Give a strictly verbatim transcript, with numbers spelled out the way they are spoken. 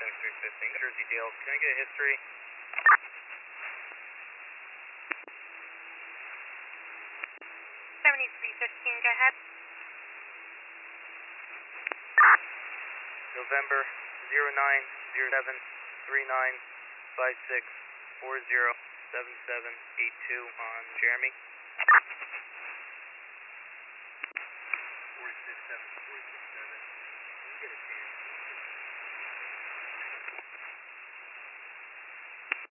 seventy-three fifteen. Jersey Dale, can I get a history? seventy-three fifteen, go ahead. November zero nine zero seven three nine five six four zero seven seven eight two on Jeremy. four six seven four six seven. Can you get a chance?